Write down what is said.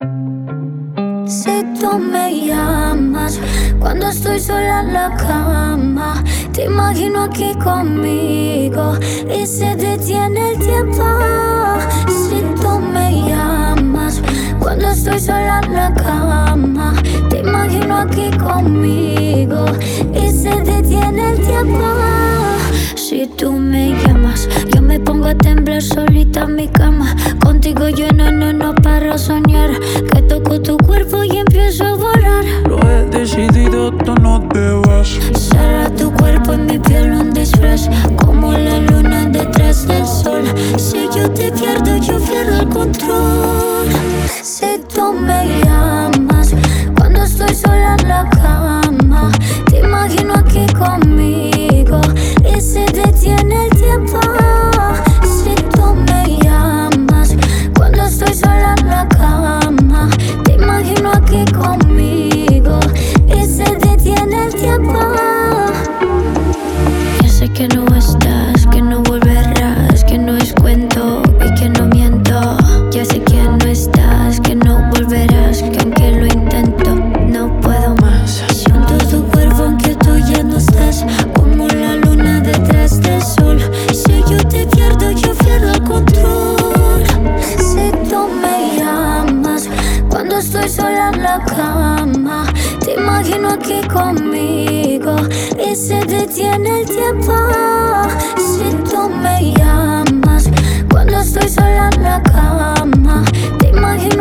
Si tú me llamas cuando estoy sola en la cama, te imagino aquí conmigo y se detiene el tiempo. Si tú me llamas cuando estoy sola en la cama, te imagino aquí conmigo y se detiene el tiempo. Si tú me llamas, yo me pongo a temblar solita en mi cama. Contigo yo no paro a soñar, que toco tu cuerpo y empiezo a volar. Lo he decidido, tú no te vas. Será tu cuerpo en mi piel un disfraz, como la luna detrás del sol. Si yo te pierdo, yo pierdo el control. Si tú me llamas cuando estoy sola en la cama, te imagino aquí conmigo y se detiene el tiempo. Si tú me llamas cuando estoy sola en la cama, te imagino aquí conmigo y se detiene el tiempo. Ya sé que no estás, que no volverás, que no es cuento y que no miento. Ya sé que no estás, que no volverás, que aunque lo intento, no puedo más. Siento tu cuerpo aunque tú ya no estás, como la luna detrás del sol. Si yo te pierdo, yo pierdo el control. Si tú me llamas cuando estoy sola en la cama, te imagino aquí conmigo y se detiene el tiempo. Si tú me llamas cuando estoy sola en la cama, te imagino